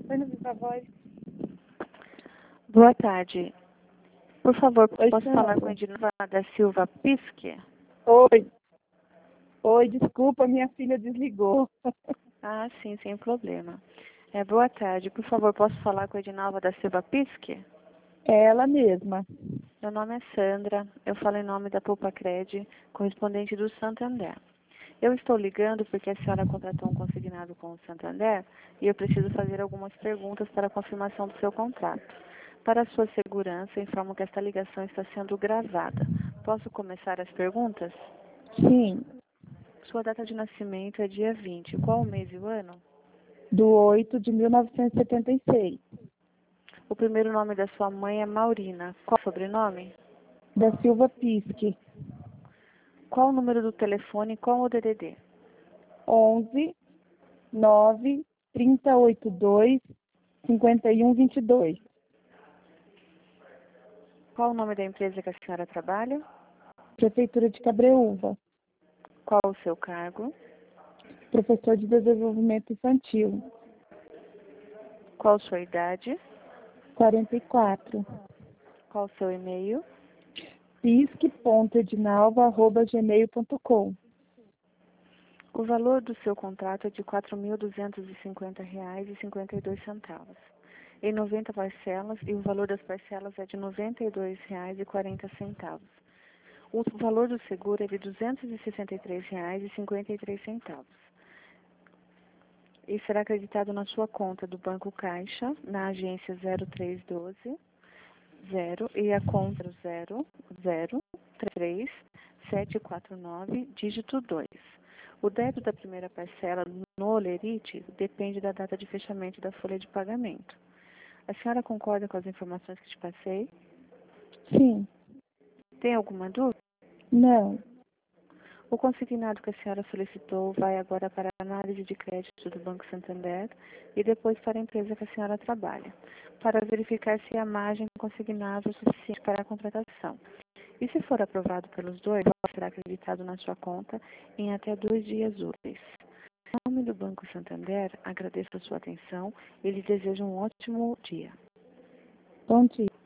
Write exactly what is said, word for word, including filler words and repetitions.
Põe no viva voz. Boa tarde. Por favor, Oi, posso Sandra. falar com a Edilva da Silva Pisque? Oi. Oi, desculpa, minha filha desligou. Ah, sim, sem problema. É, boa tarde. Por favor, posso falar com a Edinalva da Silva Pisque? É ela mesma. Meu nome é Sandra. Eu falo em nome da Poupa Cred, correspondente do Santander. Eu estou ligando porque a senhora contratou um consignado com o Santander e eu preciso fazer algumas perguntas para a confirmação do seu contrato. Para a sua segurança, informo que esta ligação está sendo gravada. Posso começar as perguntas? Sim, Sua data de nascimento é dia vinte. Qual o mês e o ano? do oito de mil novecentos e setenta e seis. O primeiro nome da sua mãe é Maurina. Qual o sobrenome? Da Silva Pisque. Qual o número do telefone e qual o D D D? onze, nove, trinta e oito, dois, cinquenta e um, vinte e dois. Qual o nome da empresa que a senhora trabalha? Prefeitura de Cabreúva. Qual o seu cargo? Professor de Desenvolvimento Infantil. Qual sua idade? quarenta e quatro. Qual o seu e-mail? pisque ponto edinalva arroba gmail ponto com. O valor do seu contrato é de quatro mil duzentos e cinquenta reais e cinquenta e dois centavos. Em noventa parcelas, e o valor das parcelas é de noventa e dois reais e quarenta centavos. O valor do seguro é de duzentos e sessenta e três reais e cinquenta e três centavos. E será acreditado na sua conta do Banco Caixa, na agência zero três um dois, zero e a conta zero zero três sete quatro nove, dígito dois. O débito da primeira parcela no Olerite depende da data de fechamento da folha de pagamento. A senhora concorda com as informações que te passei? Sim. Tem alguma dúvida? Não. O consignado que a senhora solicitou vai agora para a análise de crédito do Banco Santander e depois para a empresa que a senhora trabalha, para verificar se a margem consignada é suficiente para a contratação. E se for aprovado pelos dois, será acreditado na sua conta em até dois dias úteis. Em nome do Banco Santander, agradeço a sua atenção e lhe desejo um ótimo dia. Bom dia.